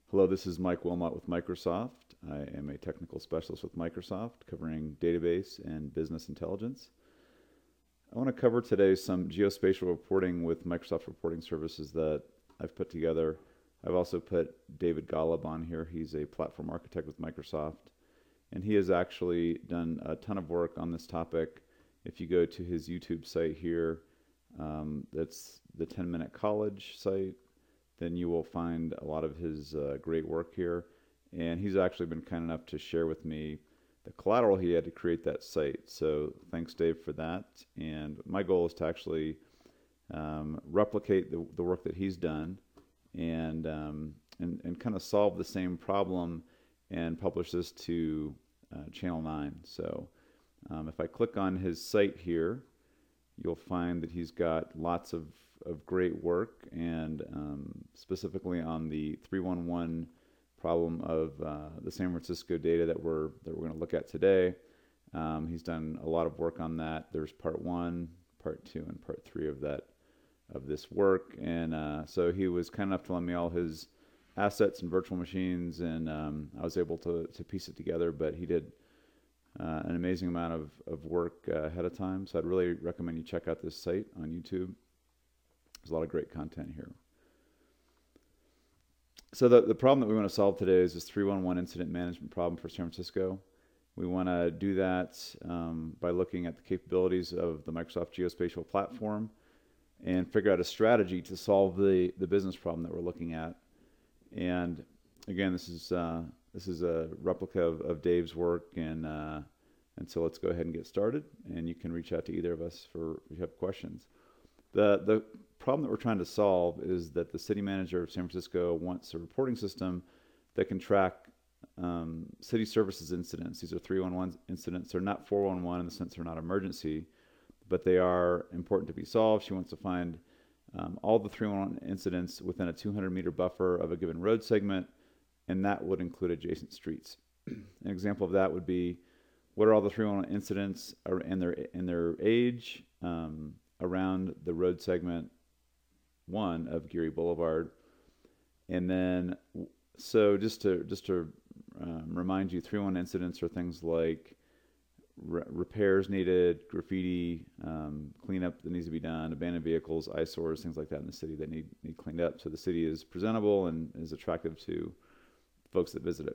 Hello, this is Mike Wilmot with Microsoft. I am a technical specialist with Microsoft covering database and business intelligence. I want to cover today some geospatial reporting with Microsoft reporting services that I've put together. I've also put David Golub on here. He's a platform architect with Microsoft, and he has actually done a ton of work on this topic. If you go to his YouTube site here, that's the 10-Minute College site, then you will find a lot of his great work here. And he's actually been kind enough to share with me the collateral he had to create that site. So thanks, Dave, for that. And my goal is to actually replicate the work that he's done and kind of solve the same problem and publish this to Channel 9. So if I click on his site here, you'll find that he's got lots of great work, and specifically on the 311 problem of the San Francisco data that we're going to look at today. He's done a lot of work on that. There's part 1, part 2, and part 3 of this work, and so he was kind enough to lend me all his assets and virtual machines, and I was able to piece it together. But he did an amazing amount of work ahead of time, so I'd really recommend you check out this site on YouTube. There's a lot of great content here. So the problem that we want to solve today is this 311 incident management problem for San Francisco. We want to do that by looking at the capabilities of the Microsoft Geospatial platform and figure out a strategy to solve the business problem that we're looking at. And again, this is a replica of Dave's work, and so let's go ahead and get started. And you can reach out to either of us if you have questions. The problem that we're trying to solve is that the city manager of San Francisco wants a reporting system that can track city services incidents. These are 311 incidents. They're not 411 in the sense they're not emergency, but they are important to be solved. She wants to find all the 311 incidents within a 200-meter buffer of a given road segment, and that would include adjacent streets. An example of that would be, what are all the 311 incidents and their age around the road segment 1 of Geary Boulevard. And then, so just to remind you, 311 incidents are things like repairs needed, graffiti, cleanup that needs to be done, abandoned vehicles, eyesores, things like that in the city that need cleaned up so the city is presentable and is attractive to folks that visit it.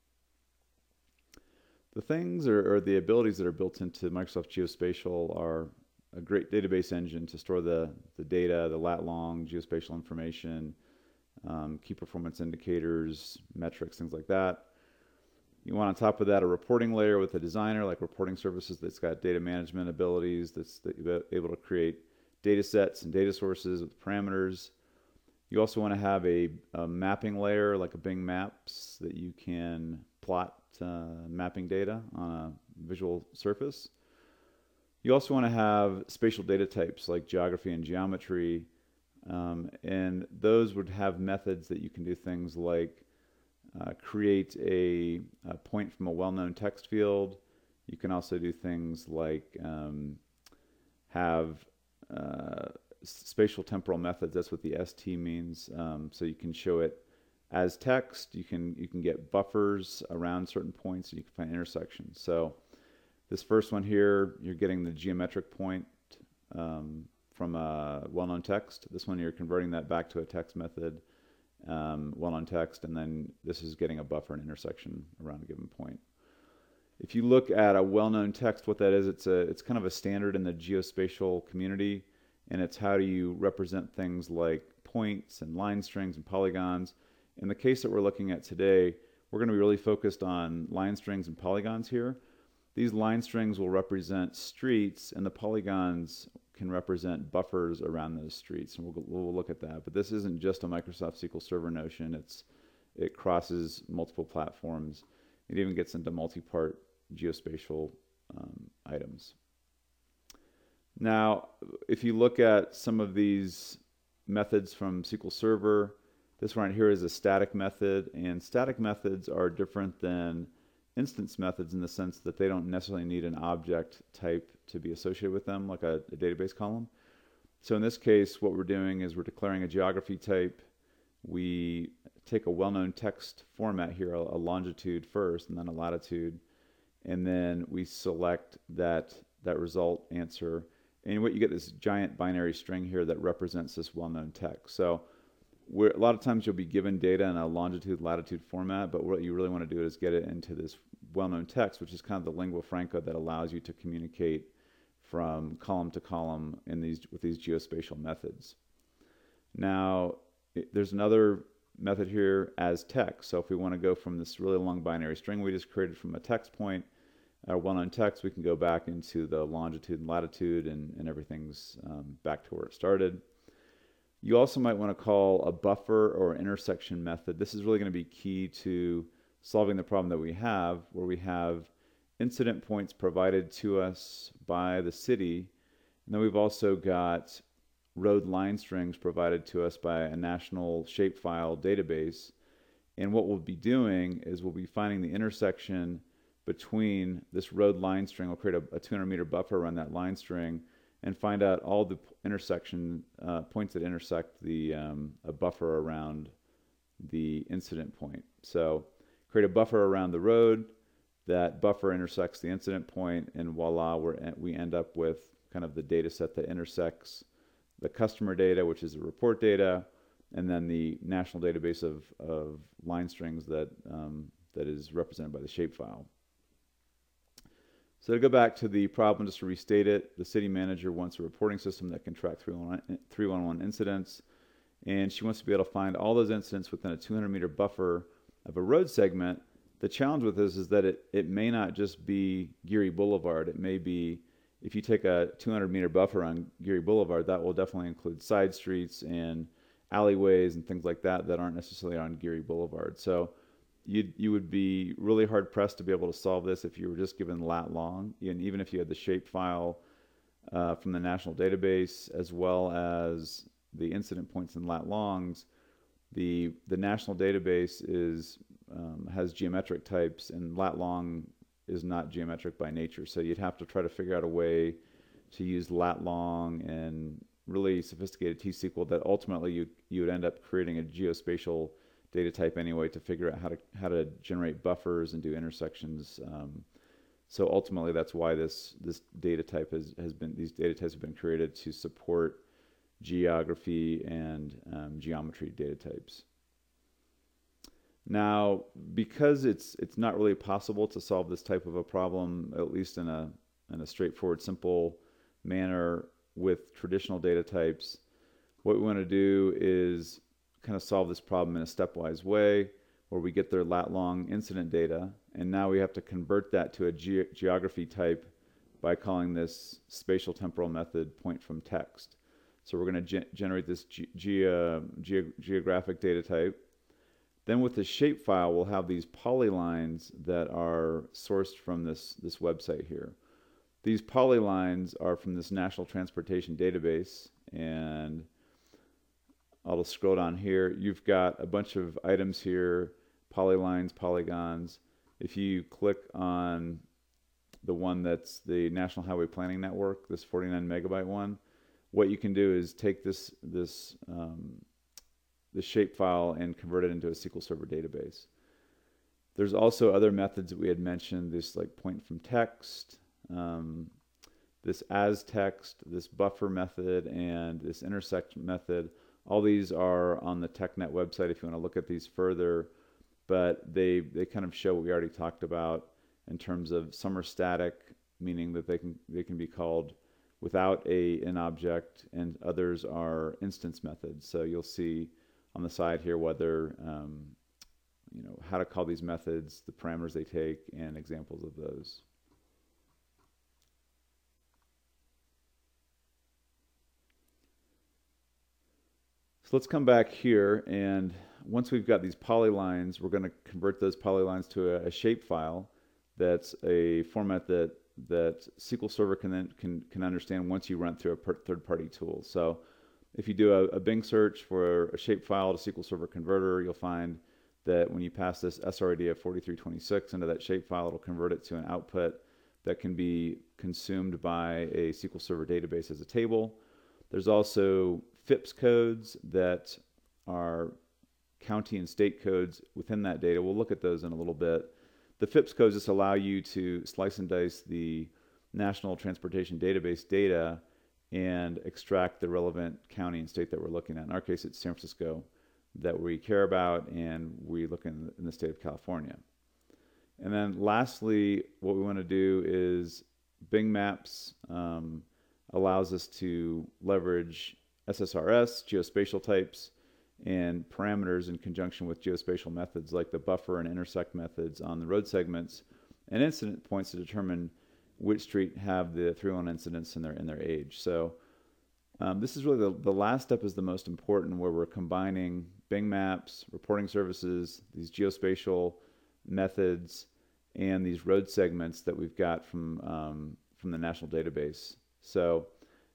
The things or the abilities that are built into Microsoft Geospatial are a great database engine to store the data, the lat-long geospatial information, key performance indicators, metrics, things like that. You want on top of that a reporting layer with a designer like Reporting Services that's got data management abilities, that's able to create data sets and data sources with parameters. You also want to have a mapping layer like a Bing Maps that you can plot mapping data on a visual surface. You also want to have spatial data types like geography and geometry, and those would have methods that you can do things like create a point from a well-known text field. You can also do things like have spatial temporal methods. That's what the ST means. So you can show it as text. You can get buffers around certain points, and you can find intersections. So this first one here, you're getting the geometric point from a well-known text. This one, you're converting that back to a text method, well-known text, and then this is getting a buffer and intersection around a given point. If you look at a well-known text, what that is, it's kind of a standard in the geospatial community, and it's how do you represent things like points and line strings and polygons. In the case that we're looking at today, we're going to be really focused on line strings and polygons here. These line strings will represent streets, and the polygons can represent buffers around those streets, and we'll look at that. But this isn't just a Microsoft SQL Server notion. It crosses multiple platforms. It even gets into multi-part geospatial items. Now, if you look at some of these methods from SQL Server, this one right here is a static method, and static methods are different than instance methods in the sense that they don't necessarily need an object type to be associated with them, like a database column. So in this case, what we're doing is we're declaring a geography type. We take a well-known text format here, a longitude first, and then a latitude, and then we select that result answer, and what you get this giant binary string here that represents this well-known text. So a lot of times you'll be given data in a longitude latitude format, but what you really want to do is get it into this well-known text, which is kind of the lingua franca that allows you to communicate from column to column with these geospatial methods. Now, there's another method here as text. So if we want to go from this really long binary string we just created from a text point, well-known text, we can go back into the longitude and latitude, and everything's back to where it started. You also might want to call a buffer or intersection method. This is really going to be key to solving the problem that we have, where we have incident points provided to us by the city, and then we've also got road line strings provided to us by a national shapefile database. And what we'll be doing is we'll be finding the intersection between this road line string. We'll create a 200 meter buffer around that line string and find out all the intersection points that intersect a buffer around the incident point. So create a buffer around the road. That buffer intersects the incident point, and voila, we end up with kind of the data set that intersects the customer data, which is the report data, and then the national database of line strings that is represented by the shapefile. So to go back to the problem, just to restate it, the city manager wants a reporting system that can track 311 incidents, and she wants to be able to find all those incidents within a 200 meter buffer of a road segment. The challenge with this is that it may not just be Geary Boulevard. It may be, if you take a 200 meter buffer on Geary Boulevard, that will definitely include side streets and alleyways and things like that aren't necessarily on Geary Boulevard. So you would be really hard pressed to be able to solve this if you were just given lat long, and even if you had the shapefile from the national database as well as the incident points in lat longs. The national database has geometric types, and lat long is not geometric by nature. So you'd have to try to figure out a way to use lat long and really sophisticated T-SQL that ultimately you would end up creating a geospatial data type anyway to figure out how to generate buffers and do intersections. So ultimately, that's why this data type these data types have been created to support geography and geometry data types. Now, because it's not really possible to solve this type of a problem, at least in a straightforward, simple manner with traditional data types, what we want to do is kind of solve this problem in a stepwise way, where we get their lat long incident data, and now we have to convert that to a geography type by calling this spatial temporal method point from text. So we're going to generate this geographic data type. Then with the shapefile, we'll have these polylines that are sourced from this website here. These polylines are from this National Transportation Database, and I'll just scroll down here. You've got a bunch of items here, polylines, polygons. If you click on the one that's the National Highway Planning Network, this 49 megabyte one, what you can do is take this shapefile and convert it into a SQL Server database. There's also other methods that we had mentioned, this like point from text, this as text, this buffer method, and this intersect method. All these are on the TechNet website if you want to look at these further, but they kind of show what we already talked about in terms of some are static, meaning that they can be called without an object, and others are instance methods. So you'll see on the side here whether how to call these methods, the parameters they take, and examples of those. So let's come back here, and once we've got these polylines, we're going to convert those polylines to a shapefile. That's a format that SQL Server can understand once you run through a third-party tool. So if you do a Bing search for a shapefile to SQL Server converter, you'll find that when you pass this SRID of 4326 into that shapefile, it'll convert it to an output that can be consumed by a SQL Server database as a table. There's also FIPS codes that county and state codes within that data. We'll look at those in a little bit. The FIPS codes just allow you to slice and dice the National Transportation Database data and extract the relevant county and state that we're looking at. In our case, it's San Francisco that we care about, and we look in the state of California. And then lastly, what we want to do is Bing Maps allows us to leverage SSRS, geospatial types, and parameters in conjunction with geospatial methods like the buffer and intersect methods on the road segments and incident points to determine which street have the 311 incidents in their age. So this is really the last step is the most important, where we're combining Bing Maps, reporting services, these geospatial methods, and these road segments that we've got from the national database. So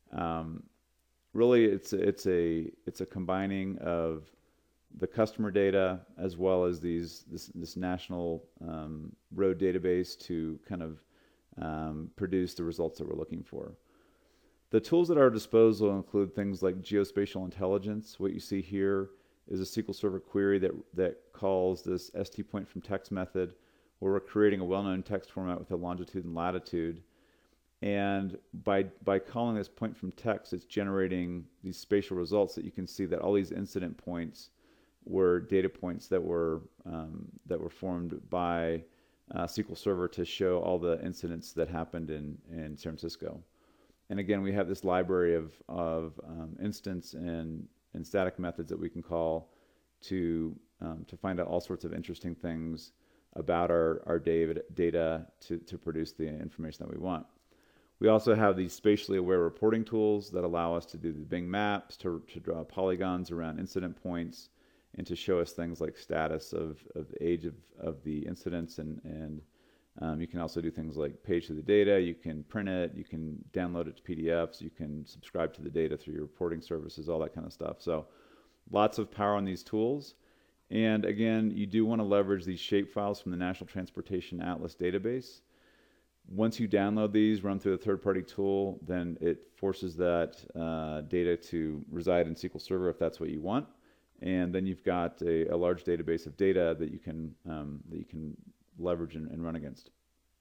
really, it's a combining of the customer data as well as this national road database to kind of produce the results that we're looking for. The tools at our disposal include things like geospatial intelligence. What you see here is a SQL Server query that calls this st point from text method, where we're creating a well-known text format with a longitude and latitude. And by calling this point from text, it's generating these spatial results that you can see that all these incident points were data points that were formed by SQL Server to show all the incidents that happened in San Francisco. And again, we have this library of instance and static methods that we can call to find out all sorts of interesting things about our data to produce the information that we want. We also have these spatially aware reporting tools that allow us to do the Bing Maps, to draw polygons around incident points, and to show us things like status of the age of the incidents. And you can also do things like page to the data. You can print it. You can download it to PDFs. You can subscribe to the data through your reporting services, all that kind of stuff. So lots of power on these tools. And again, you do want to leverage these shapefiles from the National Transportation Atlas database. Once you download these, run through a third-party tool, then it forces that data to reside in SQL Server if that's what you want. And then you've got a large database of data that you can leverage and run against.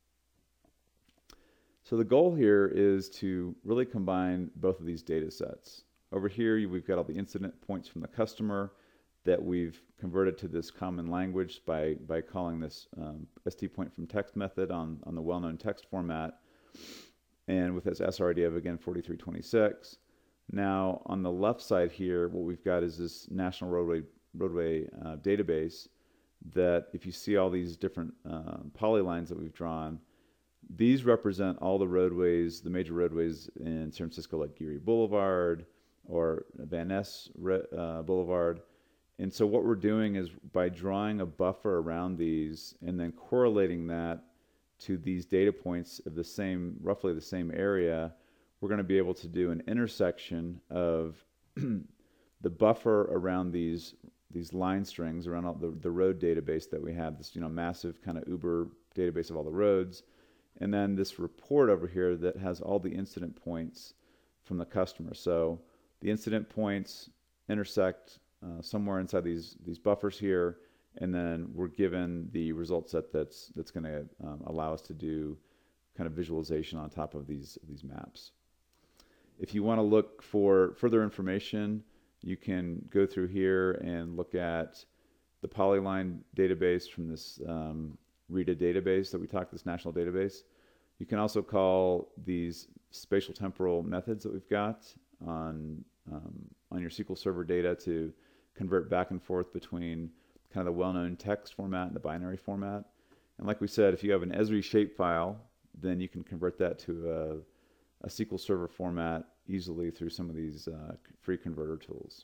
So the goal here is to really combine both of these data sets. Over here, we've got all the incident points from the customer that we've converted to this common language by calling this st point from text method on the well-known text format, and with this srdiv, again, 4326. Now, on the left side here, what we've got is this national roadway database that, if you see all these different polylines that we've drawn, these represent all the roadways, the major roadways in San Francisco, like Geary Boulevard or Van Ness Boulevard. And so what we're doing is, by drawing a buffer around these and then correlating that to these data points of roughly the same area, we're going to be able to do an intersection of the buffer around these line strings around all the road database that we have, this massive kind of Uber database of all the roads, and then this report over here that has all the incident points from the customer. So the incident points intersect somewhere inside these buffers here, and then we're given the result set that's going to allow us to do kind of visualization on top of these maps. If you want to look for further information, you can go through here and look at the Polyline database from this RITA database that we talked, this national database. You can also call these spatial temporal methods that we've got on your SQL Server data to convert back and forth between kind of the well-known text format and the binary format. And like we said, if you have an Esri shapefile, then you can convert that to a SQL Server format easily through some of these free converter tools.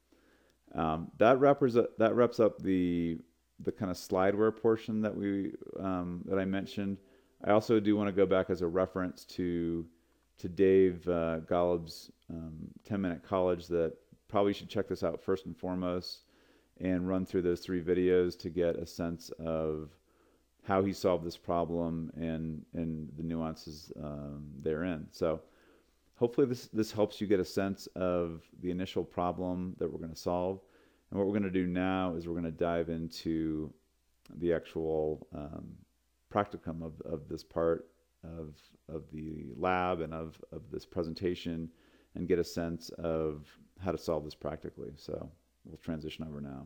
That wraps up the kind of slideware portion that I mentioned. I also do want to go back as a reference to Dave Golub's 10-Minute College, that probably should check this out first and foremost and run through those 3 videos to get a sense of how he solved this problem and the nuances therein. So hopefully this helps you get a sense of the initial problem that we're going to solve. And what we're going to do now is we're going to dive into the actual practicum of this part of the lab and of this presentation, and get a sense of how to solve this practically. So we'll transition over now.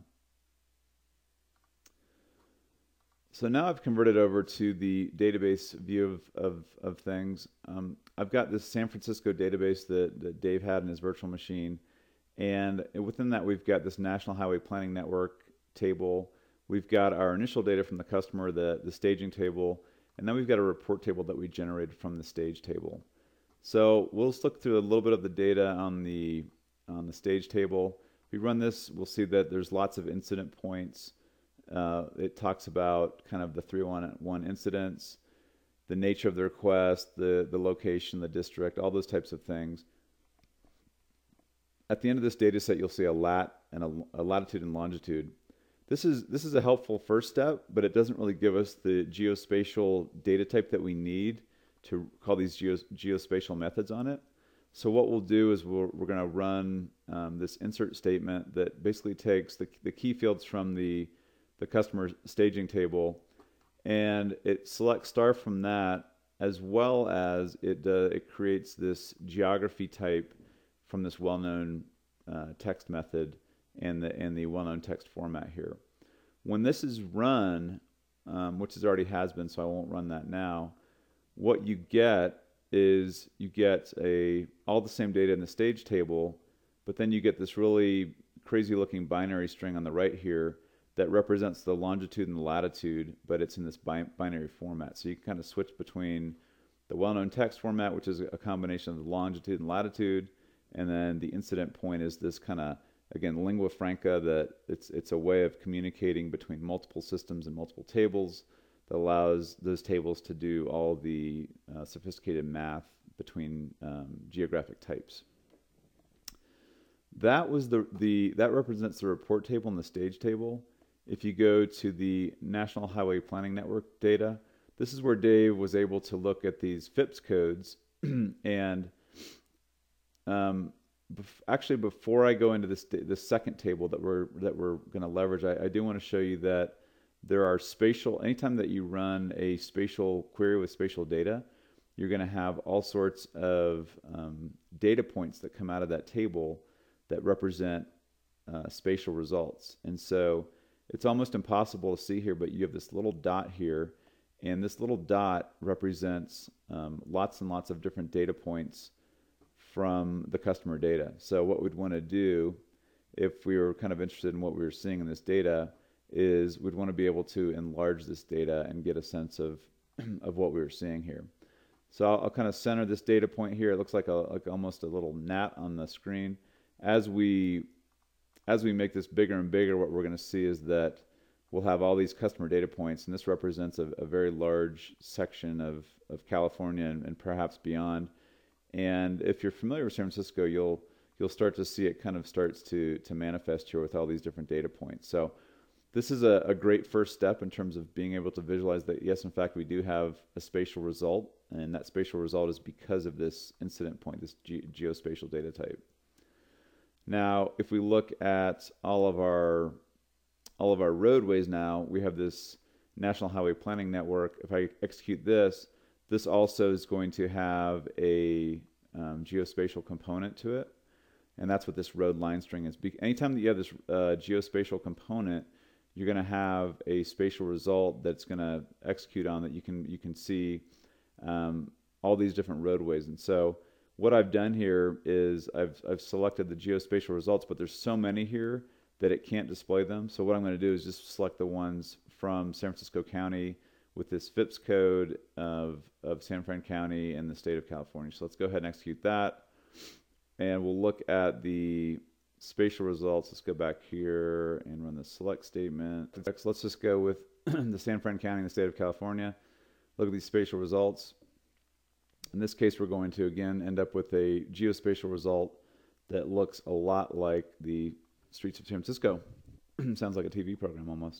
So now I've converted over to the database view of things. I've got this San Francisco database that Dave had in his virtual machine. And within that, we've got this National Highway Planning Network table. We've got our initial data from the customer, the staging table, and then we've got a report table that we generated from the stage table. So we'll just look through a little bit of the data on the stage table. If we run this, we'll see that there's lots of incident points. It talks about kind of the 311 incidents, the nature of the request, the location, the district, all those types of things. At the end of this data set, you'll see a lat and a latitude and longitude. This is a helpful first step, but it doesn't really give us the geospatial data type that we need to call these geospatial methods on it. So what we'll do is we're going to run this insert statement that basically takes the key fields from the customer staging table, and it selects star from that, as well as it creates this geography type from this well-known text method and the well-known text format here. When this is run, which it already has been, so I won't run that now, what you get is you get all the same data in the stage table, but then you get this really crazy-looking binary string on the right here that represents the longitude and the latitude, but it's in this binary format. So you can kind of switch between the well-known text format, which is a combination of the longitude and latitude, and then the incident point is this kind of, again, lingua franca, that it's a way of communicating between multiple systems and multiple tables that allows those tables to do all the sophisticated math between geographic types. That represents the report table and the stage table. If you go to the National Highway Planning Network data, this is where Dave was able to look at these FIPS codes. And actually, before I go into this second table that we're going to leverage, I do want to show you that there are anytime that you run a spatial query with spatial data, you're going to have all sorts of data points that come out of that table that represent spatial results. And so it's almost impossible to see here, but you have this little dot here, and this little dot represents lots and lots of different data points from the customer data. So what we'd want to do, if we were kind of interested in what we were seeing in this data, is we'd want to be able to enlarge this data and get a sense of what we were seeing here. So I'll kind of center this data point here. It looks like almost a little gnat on the screen. As we make this bigger and bigger, what we're going to see is that we'll have all these customer data points, and this represents a very large section of California and perhaps beyond. And if you're familiar with San Francisco, you'll start to see it kind of starts to manifest here with all these different data points. So this is a great first step in terms of being able to visualize that, yes, in fact, we do have a spatial result, and that spatial result is because of this incident point, this geospatial data type. Now, if we look at all of our roadways now, we have this National Highway Planning Network. If I execute this also is going to have a geospatial component to it, and that's what this road line string is. Anytime that you have this geospatial component, you're going to have a spatial result that's going to execute on that you can see all these different roadways. And so what I've done here is I've selected the geospatial results, but there's so many here that it can't display them. So what I'm going to do is just select the ones from San Francisco County with this FIPS code of San Fran County and the state of California. So let's go ahead and execute that. And we'll look at the spatial results. Let's go back here and run the select statement. Let's just go with the San Fran County and the state of California. Look at these spatial results. In this case, we're going to, again, end up with a geospatial result that looks a lot like the streets of San Francisco. Sounds like a TV program almost.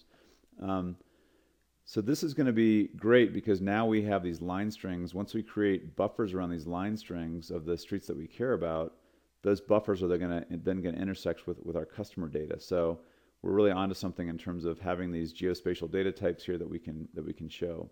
So this is going to be great because now we have these line strings. Once we create buffers around these line strings of the streets that we care about, those buffers are then going to intersect with our customer data. So we're really onto something in terms of having these geospatial data types here that we can show.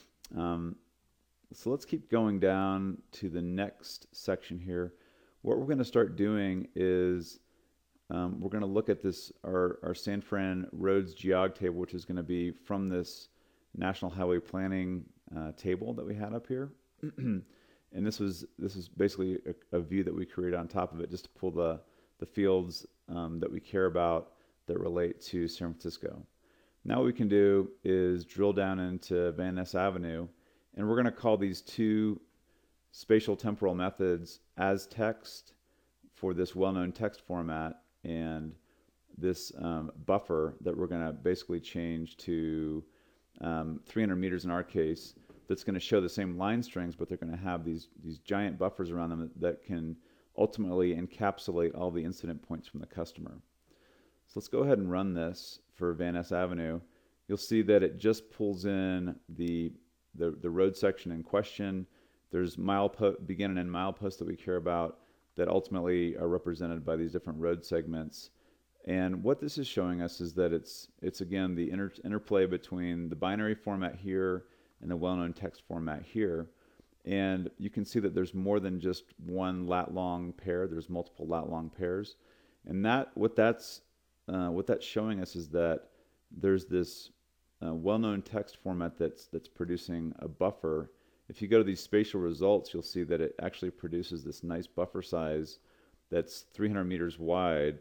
So let's keep going down to the next section here. What we're going to start doing is we're going to look at this our San Fran roads geog table, which is going to be from this National Highway Planning table that we had up here. And this is basically a view that we created on top of it, just to pull the fields that we care about that relate to San Francisco. Now what we can do is drill down into Van Ness Avenue, and we're going to call these two spatial temporal methods as text for this well-known text format, and this buffer that we're going to basically change to 300 meters in our case, that's going to show the same line strings, but they're going to have these giant buffers around them that can ultimately encapsulate all the incident points from the customer. So let's go ahead and run this for Van Ness Avenue. You'll see that it just pulls in the road section in question. There's begin and end mileposts that we care about that ultimately are represented by these different road segments. And what this is showing us is that it's again the interplay between the binary format here and the well-known text format here. And you can see that there's more than just one lat-long pair. There's multiple lat-long pairs. And what that's showing us is that there's this well-known text format that's producing a buffer. If you go to these spatial results, you'll see that it actually produces this nice buffer size that's 300 meters wide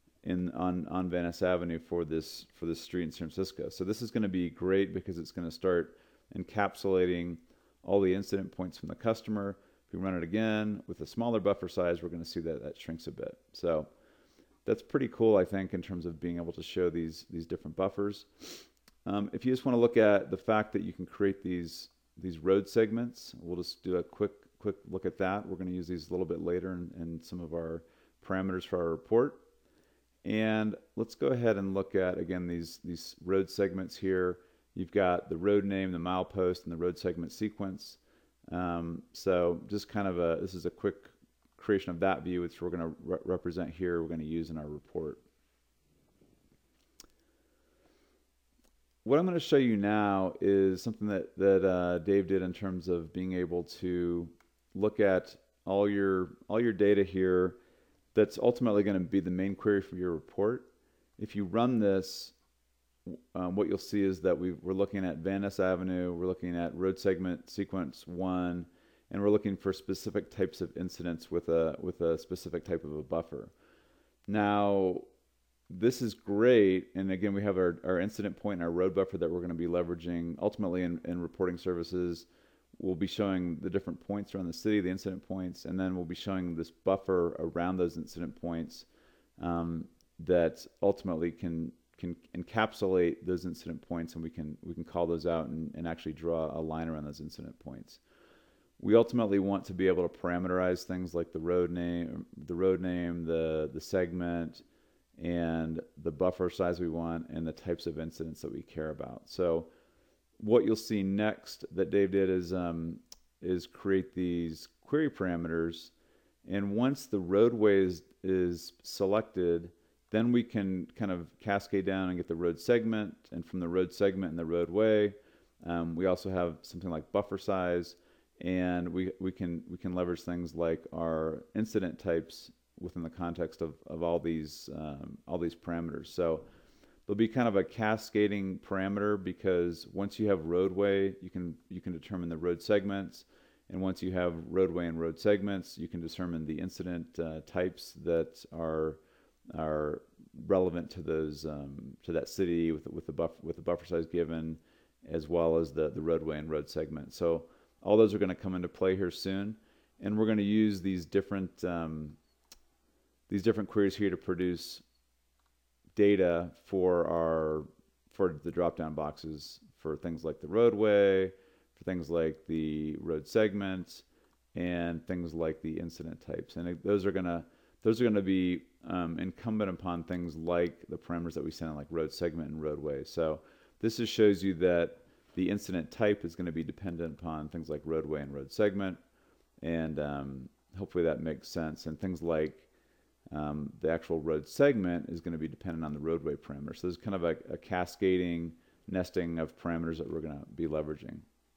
on Van Ness Avenue for this street in San Francisco. So this is going to be great because it's going to start encapsulating all the incident points from the customer. If we run it again with a smaller buffer size, we're going to see that shrinks a bit. So that's pretty cool, I think, in terms of being able to show these different buffers. If you just want to look at the fact that you can create these road segments, we'll just do a quick look at that. We're going to use these a little bit later in some of our parameters for our report. And let's go ahead and look at, again, these road segments here. You've got the road name, the milepost, and the road segment sequence. So just kind of this is a quick creation of that view, which we're going to represent here, we're going to use in our report. What I'm going to show you now is something that Dave did in terms of being able to look at all your data here that's ultimately going to be the main query for your report. If you run this, what you'll see is that we're looking at Van Ness Avenue, we're looking at road segment sequence 1, and we're looking for specific types of incidents with a specific type of a buffer. Now, this is great, and again, we have our incident point and our road buffer that we're going to be leveraging ultimately in reporting services. We'll be showing the different points around the city, the incident points, and then we'll be showing this buffer around those incident points that ultimately can encapsulate those incident points, and we can call those out and actually draw a line around those incident points. We ultimately want to be able to parameterize things like the road name, the segment, and the buffer size we want, and the types of incidents that we care about. So what you'll see next that Dave did is create these query parameters, and once the roadway is selected, then we can kind of cascade down and get the road segment, and from the road segment and the roadway, we also have something like buffer size, and we can leverage things like our incident types within the context of all these parameters. So there'll be kind of a cascading parameter, because once you have roadway, you can determine the road segments, and once you have roadway and road segments, you can determine the incident types that are relevant to those to that city with the buffer size given, as well as the roadway and road segment. So all those are going to come into play here soon, and we're going to use these different queries here to produce data for the drop-down boxes for things like the roadway, for things like the road segments, and things like the incident types. And those are going to be incumbent upon things like the parameters that we send in, like road segment and roadway. So this just shows you that the incident type is going to be dependent upon things like roadway and road segment, and hopefully that makes sense. And things like The actual road segment is going to be dependent on the roadway parameter. So there's kind of a cascading nesting of parameters that we're going to be leveraging.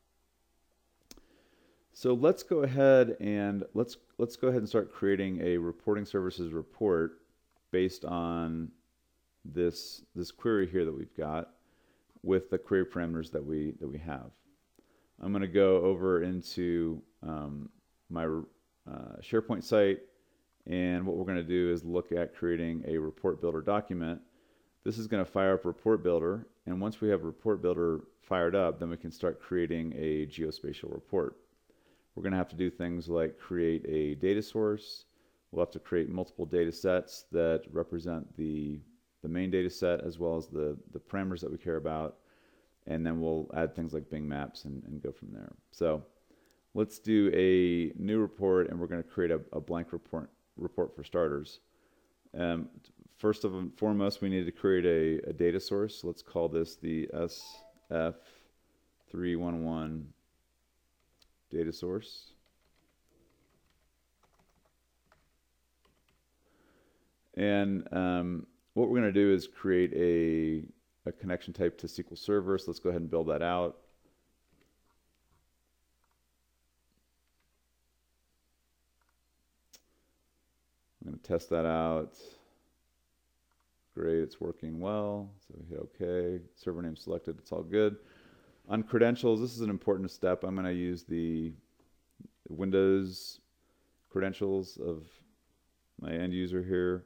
So let's go ahead and start creating a reporting services report based on this query here that we've got with the query parameters that we have. I'm going to go over into my SharePoint site, and what we're going to do is look at creating a report builder document. This is going to fire up report builder, and once we have report builder fired up, then we can start creating a geospatial report. We're going to have to do things like create a data source. We'll have to create multiple data sets that represent the main data set as well as the parameters that we care about. And then we'll add things like Bing Maps and go from there. So let's do a new report, and we're going to create a blank report for starters. First and foremost, we need to create a data source. Let's call this the SF311 data source. And what we're going to do is create a connection type to SQL Server. So let's go ahead and build that out. I'm going to test that out. Great, it's working well. So we hit OK. Server name selected, it's all good. On credentials, this is an important step. I'm going to use the Windows credentials of my end user here.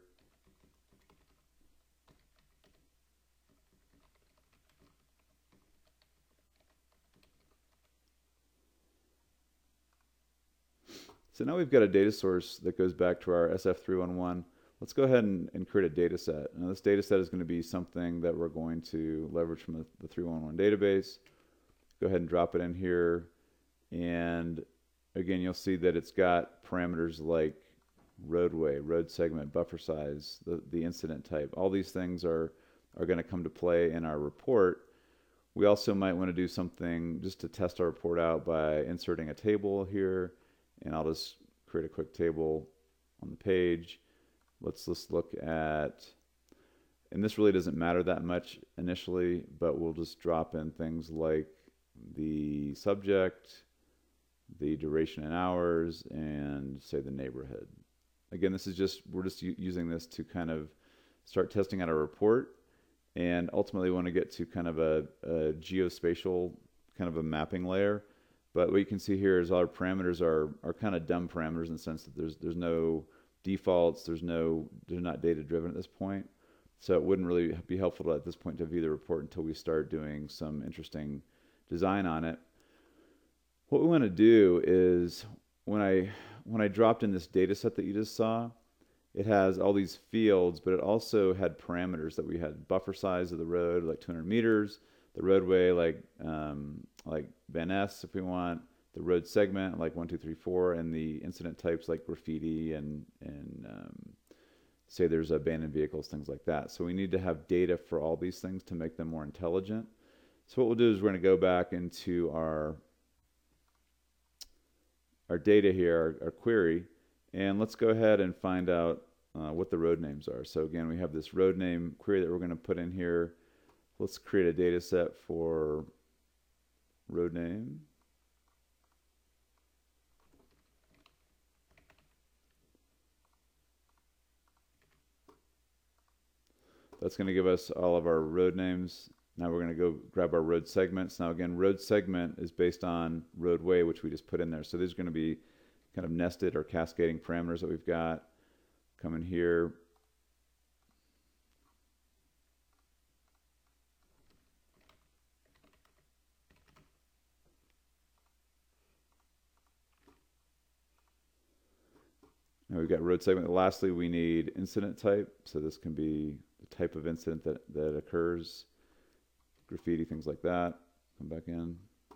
So now we've got a data source that goes back to our SF311. Let's go ahead and create a data set. Now this data set is going to be something that we're going to leverage from the 311 database. Go ahead and drop it in here. And again, you'll see that it's got parameters like roadway, road segment, buffer size, the incident type. All these things are going to come to play in our report. We also might want to do something just to test our report out by inserting a table here. And I'll just create a quick table on the page. Let's just look at, and this really doesn't matter that much initially, but we'll just drop in things like the subject, the duration in hours, and say the neighborhood. Again, we're just using this to kind of start testing out our report, and ultimately we want to get to kind of a geospatial kind of a mapping layer. But what you can see here is our parameters are kind of dumb parameters in the sense that there's no defaults, they're not data driven at this point. So it wouldn't really be helpful at this point to view the report until we start doing some interesting design on it. What we want to do is when I dropped in this data set that you just saw, it has all these fields, but it also had parameters that we had buffer size of the road, like 200 meters, the roadway, like Van Ness, if we want, the road segment, like 1, 2, 3, 4, and the incident types like graffiti and say there's abandoned vehicles, things like that. So we need to have data for all these things to make them more intelligent. So what we'll do is we're going to go back into our data here, our query, and let's go ahead and find out what the road names are. So again, we have this road name query that we're going to put in here. Let's create a data set for road name. That's going to give us all of our road names. Now we're going to go grab our road segments. Now again, road segment is based on roadway, which we just put in there. So these are going to be kind of nested or cascading parameters that we've got. Come in here. Now we've got road segment. Lastly, we need incident type. So this can be the type of incident that occurs, graffiti, things like that. Come back in.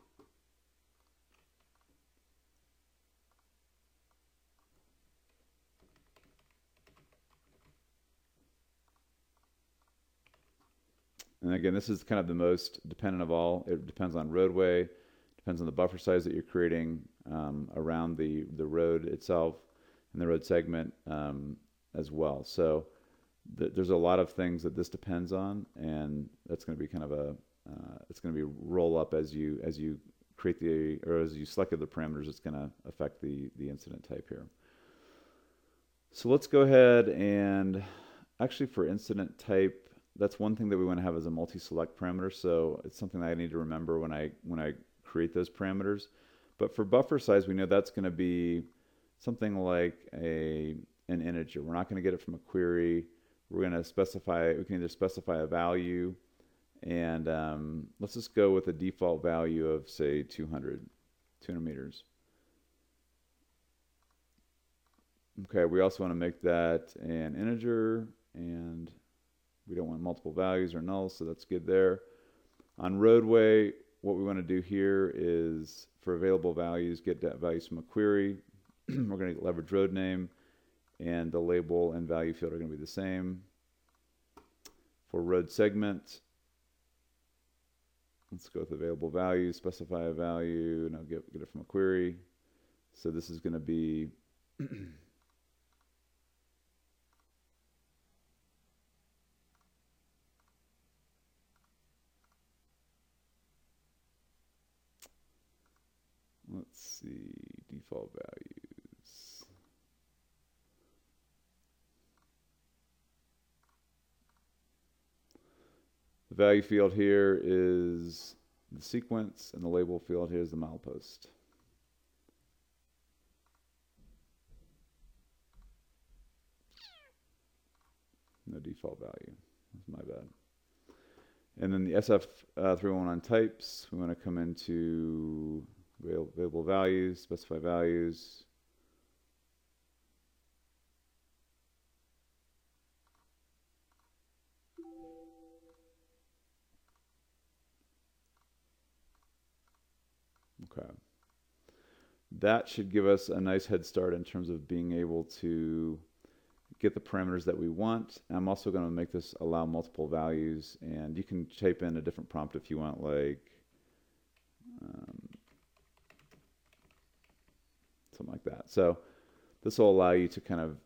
And again, this is kind of the most dependent of all. It depends on roadway, depends on the buffer size that you're creating around the road itself and the road segment. as well. So there's a lot of things that this depends on, and that's going to be kind of it's going to be roll up as you create as you selected the parameters. It's going to affect the incident type here. So let's go ahead and actually for incident type, that's one thing that we want to have as a multi-select parameter. So it's something that I need to remember when I create those parameters. But for buffer size, we know that's going to be something like an integer. We're not going to get it from a query. We're going to specify. We can either specify a value, and let's just go with a default value of say 200 meters. Okay, we also want to make that an integer, and we don't want multiple values or null, so that's good there. On roadway, what we want to do here is for available values, get that values from a query. We're going to leverage road name, and the label and value field are going to be the same. For road segment, let's go with available values, specify a value, and I'll get it from a query. So this is going to be let's see, default values. The value field here is the sequence, and the label field here is the milepost. No default value. That's my bad. And then the SF311 on types, we want to come into available values, specify values. Okay. That should give us a nice head start in terms of being able to get the parameters that we want. I'm also going to make this allow multiple values, and you can type in a different prompt if you want, like something like that. So this will allow you to kind of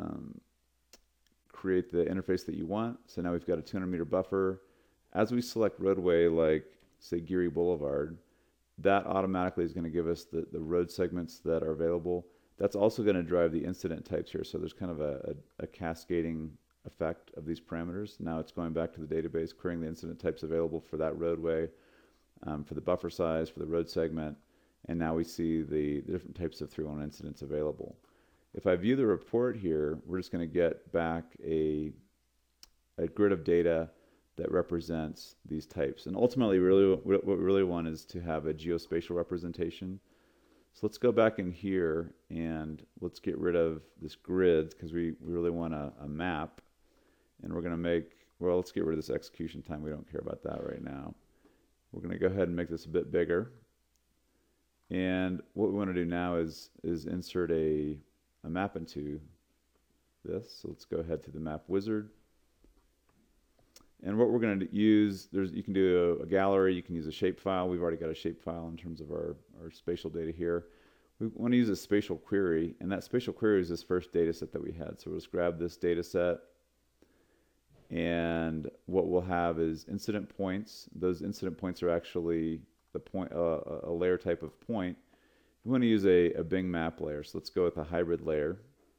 create the interface that you want. So now we've got a 200-meter buffer. As we select roadway, like say Geary Boulevard, that automatically is going to give us the road segments that are available. That's also going to drive the incident types here. So there's kind of a cascading effect of these parameters. Now it's going back to the database, querying the incident types available for that roadway, for the buffer size, for the road segment, and now we see the different types of 311 incidents available. If I view the report here, we're just going to get back a grid of data that represents these types. And ultimately, really, what we really want is to have a geospatial representation. So let's go back in here and let's get rid of this grid because we really want a map. And we're going to make, well, let's get rid of this execution time. We don't care about that right now. We're going to go ahead and make this a bit bigger. And what we want to do now is insert a map into this. So let's go ahead to the map wizard. And what we're going to use, you can do a gallery, you can use a shapefile. We've already got a shapefile in terms of our spatial data here. We want to use a spatial query, and that spatial query is this first data set that we had. So we'll just grab this data set, and what we'll have is incident points. Those incident points are actually the point, a layer type of point. We want to use a Bing map layer, so let's go with a hybrid layer.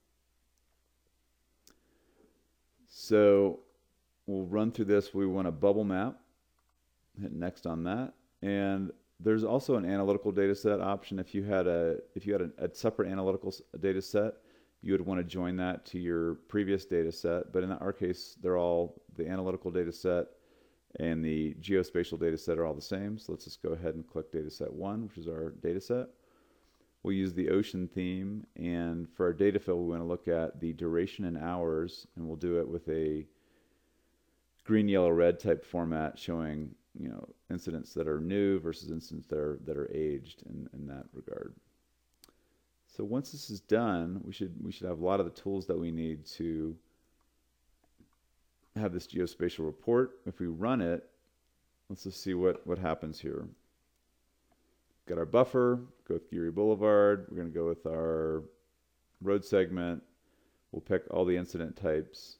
So we'll run through this. We want a bubble map. Hit next on that. And there's also an analytical data set option. If you had a separate analytical data set, you would want to join that to your previous data set. But in our case, they're all the analytical data set and the geospatial data set are all the same. So let's just go ahead and click data set 1, which is our data set. We'll use the ocean theme, and for our data fill, we want to look at the duration in hours, and we'll do it with a green, yellow, red type format showing, incidents that are new versus incidents that are aged in that regard. So once this is done, we should have a lot of the tools that we need to have this geospatial report. If we run it, let's just see what happens here. Got our buffer, go with Geary Boulevard. We're going to go with our road segment. We'll pick all the incident types,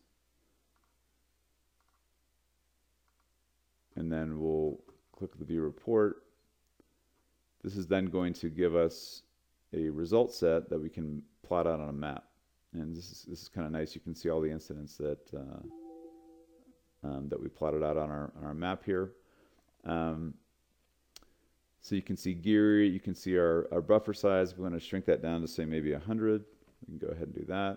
and then we'll click the view report. This is then going to give us a result set that we can plot out on a map. And this is kind of nice. You can see all the incidents that that we plotted out on our map here. So you can see Geary, you can see our buffer size. We want to shrink that down to say maybe 100. We can go ahead and do that.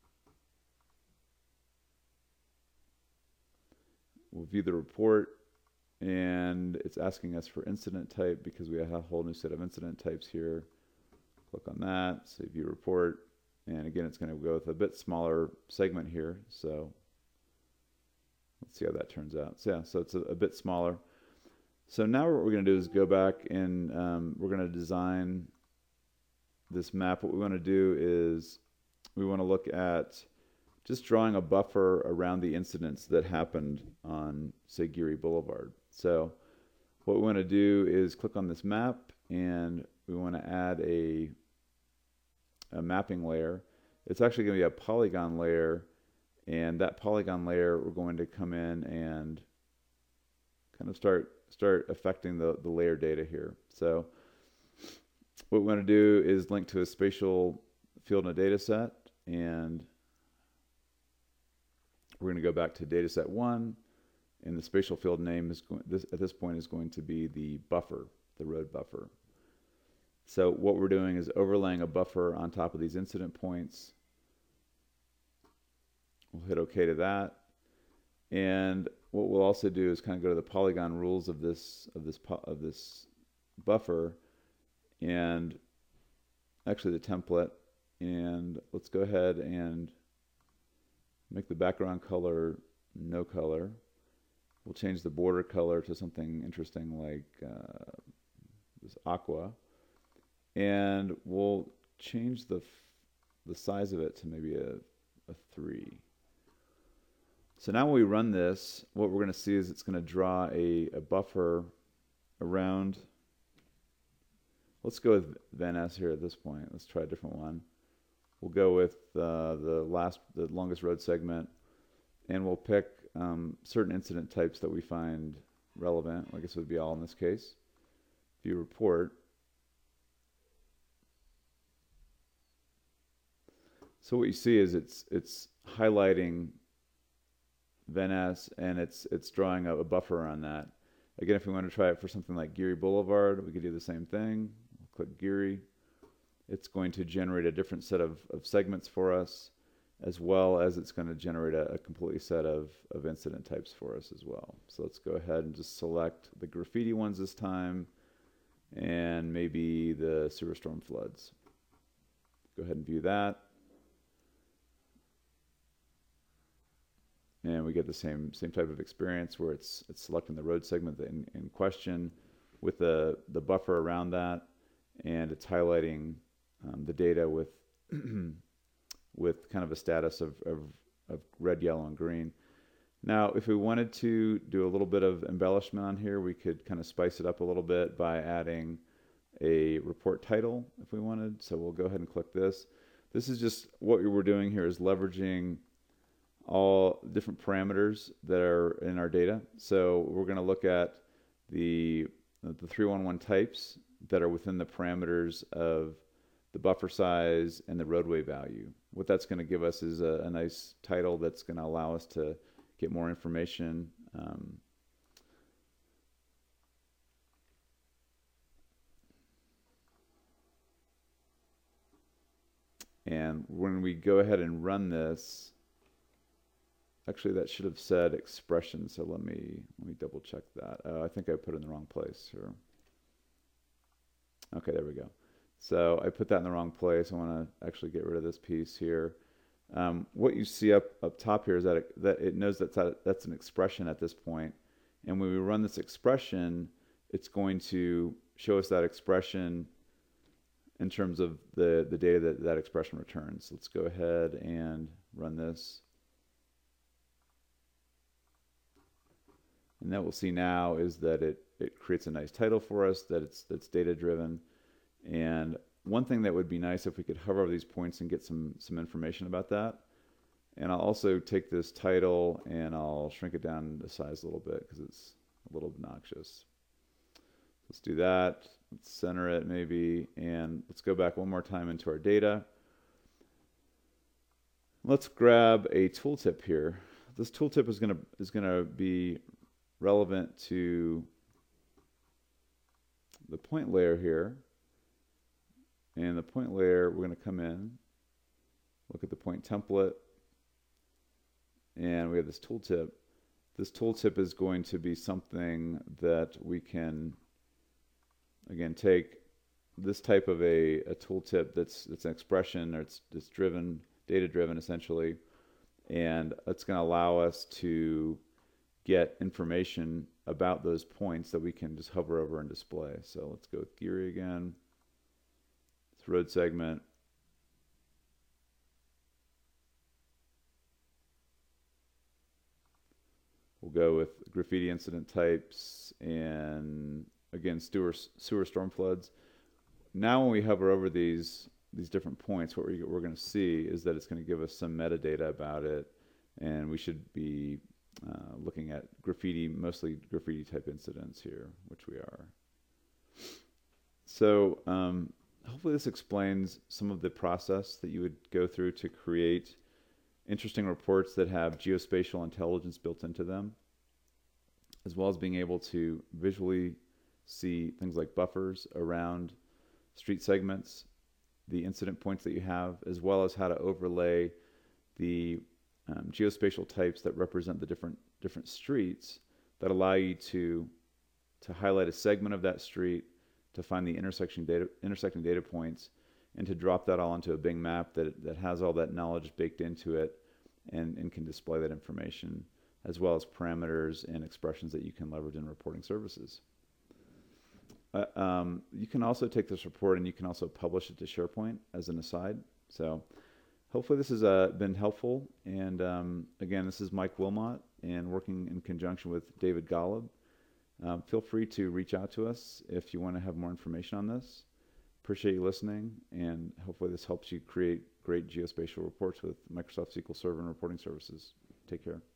We'll view the report, and it's asking us for incident type because we have a whole new set of incident types here. Click on that, say view report, and again it's going to go with a bit smaller segment here, so let's see how that turns out. So yeah, so it's a bit smaller. So now what we're going to do is go back and we're going to design this map. What we want to do is we want to look at just drawing a buffer around the incidents that happened on, say, Geary Boulevard. So what we want to do is click on this map, and we want to add a mapping layer. It's actually going to be a polygon layer, and that polygon layer we're going to come in and kind of start affecting the layer data here. So what we want to do is link to a spatial field in a data set, and we're going to go back to data set 1, and the spatial field name is at this point is going to be the buffer, the road buffer. So what we're doing is overlaying a buffer on top of these incident points. We'll hit OK to that. And what we'll also do is kind of go to the polygon rules of this buffer, and actually the template, and let's go ahead and make the background color no color. We'll change the border color to something interesting like this aqua, and we'll change the size of it to maybe a 3. So now when we run this, what we're going to see is it's going to draw a buffer around. Let's go with Van Ness here at this point. Let's try a different one. We'll go with the longest road segment, and we'll pick certain incident types that we find relevant. I guess it would be all in this case. View report. So what you see is it's highlighting Van Ness, and it's drawing a buffer on that. Again, if we want to try it for something like Geary Boulevard, we could do the same thing. We'll click Geary. It's going to generate a different set of segments for us, as well as it's going to generate a complete set of incident types for us as well. So let's go ahead and just select the graffiti ones this time, and maybe the sewer storm floods. Go ahead and view that. And we get the same type of experience where it's selecting the road segment in question with the buffer around that, and it's highlighting the data with with kind of a status of red, yellow, and green. Now, if we wanted to do a little bit of embellishment on here, we could kind of spice it up a little bit by adding a report title if we wanted. So we'll go ahead and click this. This is just what we were doing here is leveraging all different parameters that are in our data. So we're going to look at the 311 types that are within the parameters of the buffer size and the roadway value. What that's going to give us is a nice title that's going to allow us to get more information. And when we go ahead and run this, actually that should have said expression, so let me double check that. I think I put it in the wrong place here. Okay, there we go. So I put that in the wrong place. I want to actually get rid of this piece here. What you see up top here is that it knows that's an expression at this point. And when we run this expression, it's going to show us that expression in terms of the data that expression returns. Let's go ahead and run this. And that we'll see now is that it creates a nice title for us, that's data driven. And one thing that would be nice if we could hover over these points and get some information about that. And I'll also take this title and I'll shrink it down to size a little bit because it's a little obnoxious. Let's do that. Let's center it maybe, and let's go back one more time into our data. Let's grab a tooltip here. This tooltip is gonna be relevant to the point layer here. And the point layer, we're going to come in, look at the point template, and we have this tooltip. This tooltip is going to be something that we can, again, take this type of a tooltip that's an expression, or it's driven, data driven essentially, and it's going to allow us to get information about those points that we can just hover over and display. So let's go with Geary again. It's road segment. We'll go with graffiti incident types and again sewer storm floods. Now when we hover over these different points, what we're going to see is that it's going to give us some metadata about it, and we should be looking at graffiti, mostly graffiti type incidents here, which we are. So hopefully this explains some of the process that you would go through to create interesting reports that have geospatial intelligence built into them, as well as being able to visually see things like buffers around street segments, the incident points that you have, as well as how to overlay the geospatial types that represent the different streets that allow you to highlight a segment of that street, to find the intersecting data points, and to drop that all into a Bing map that has all that knowledge baked into it and can display that information, as well as parameters and expressions that you can leverage in reporting services. You can also take this report and you can also publish it to SharePoint as an aside. So hopefully this has been helpful. And again, this is Mike Wilmot, and working in conjunction with David Golub. Feel free to reach out to us if you want to have more information on this. Appreciate you listening, and hopefully this helps you create great geospatial reports with Microsoft SQL Server and reporting services. Take care.